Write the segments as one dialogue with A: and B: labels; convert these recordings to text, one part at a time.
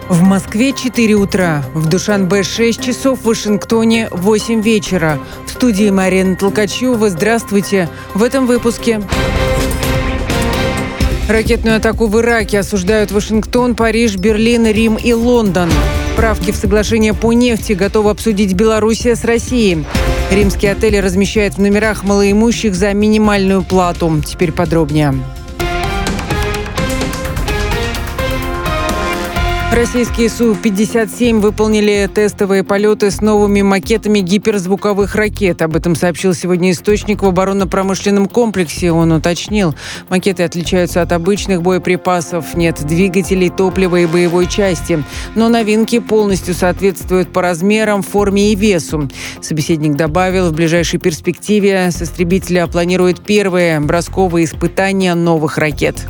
A: В Москве 4 утра, в Душанбе 6 часов, в Вашингтоне 8 вечера. В студии Марина Толкачева. Здравствуйте. В этом выпуске. Ракетную атаку в Ираке осуждают Вашингтон, Париж, Берлин, Рим и Лондон. Правки в соглашение по нефти готовы обсудить Белоруссия с Россией. Римские отели размещают в номерах малоимущих за минимальную плату. Теперь подробнее. Российские Су-57 выполнили тестовые полеты с новыми макетами гиперзвуковых ракет. Об этом сообщил сегодня источник в оборонно-промышленном комплексе. Он уточнил, макеты отличаются от обычных боеприпасов. Нет двигателей, топлива и боевой части. Но новинки полностью соответствуют по размерам, форме и весу. Собеседник добавил, в ближайшей перспективе с истребителя планируют первые бросковые испытания новых ракет.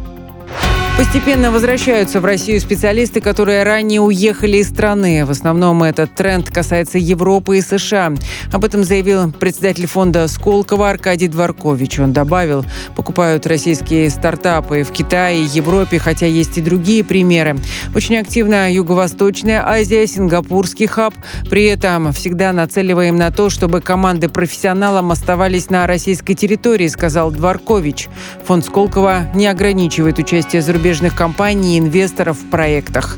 A: Постепенно возвращаются в Россию специалисты, которые ранее уехали из страны. В основном этот тренд касается Европы и США. Об этом заявил председатель фонда «Сколково» Аркадий Дворкович. Он добавил, покупают российские стартапы в Китае и Европе, хотя есть и другие примеры. Очень активна Юго-Восточная Азия, сингапурский хаб. При этом всегда нацеливаем на то, чтобы команды профессионалов оставались на российской территории, сказал Дворкович. Фонд «Сколково» не ограничивает участие зарубежных компаний и инвесторов в проектах.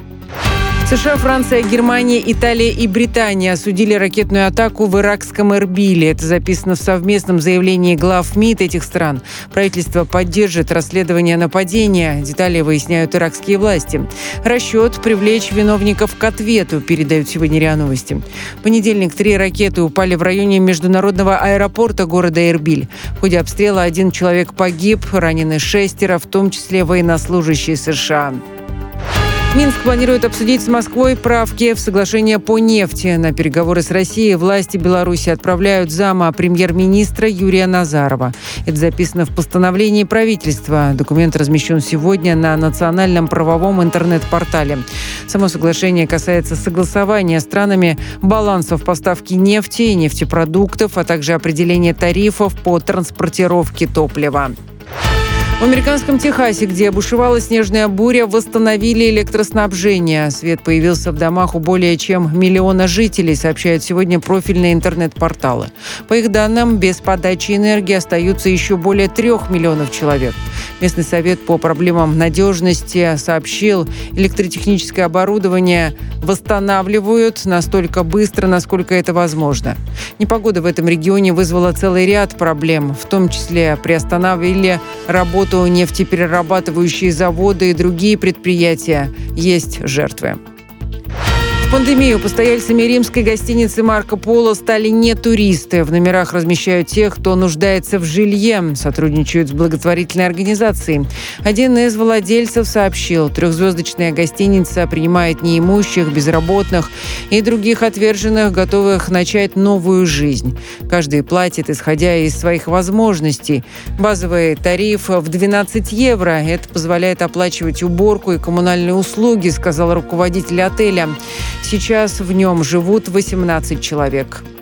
A: США, Франция, Германия, Италия и Британия осудили ракетную атаку в иракском Эрбиле. Это записано в совместном заявлении глав МИД этих стран. Правительство поддержит расследование нападения. Детали выясняют иракские власти. Расчет привлечь виновников к ответу, передают сегодня РИА Новости. В понедельник 3 ракеты упали в районе международного аэропорта города Эрбиль. В ходе обстрела 1 человек погиб, ранены 6, в том числе военнослужащие США. Минск планирует обсудить с Москвой правки в соглашение по нефти. На переговоры с Россией власти Беларуси отправляют зама премьер-министра Юрия Назарова. Это записано в постановлении правительства. Документ размещен сегодня на национальном правовом интернет-портале. Само соглашение касается согласования странами балансов поставки нефти и нефтепродуктов, а также определения тарифов по транспортировке топлива. В американском Техасе, где бушевала снежная буря, восстановили электроснабжение. Свет появился в домах у более чем 1 миллиона жителей, сообщают сегодня профильные интернет-порталы. По их данным, без подачи энергии остаются еще более 3 миллионов человек. Местный совет по проблемам надежности сообщил, электротехническое оборудование восстанавливают настолько быстро, насколько это возможно. Непогода в этом регионе вызвала целый ряд проблем, в том числе приостановили работу нефтеперерабатывающие заводы и другие предприятия. Есть жертвы. В пандемию постояльцами римской гостиницы «Марко Поло» стали не туристы. В номерах размещают тех, кто нуждается в жилье. Сотрудничают с благотворительной организацией. Один из владельцев сообщил, 3-звездочная гостиница принимает неимущих, безработных и других отверженных, готовых начать новую жизнь. Каждый платит, исходя из своих возможностей. Базовый тариф в 12 евро. Это позволяет оплачивать уборку и коммунальные услуги, сказал руководитель отеля. Сейчас в нем живут 18 человек.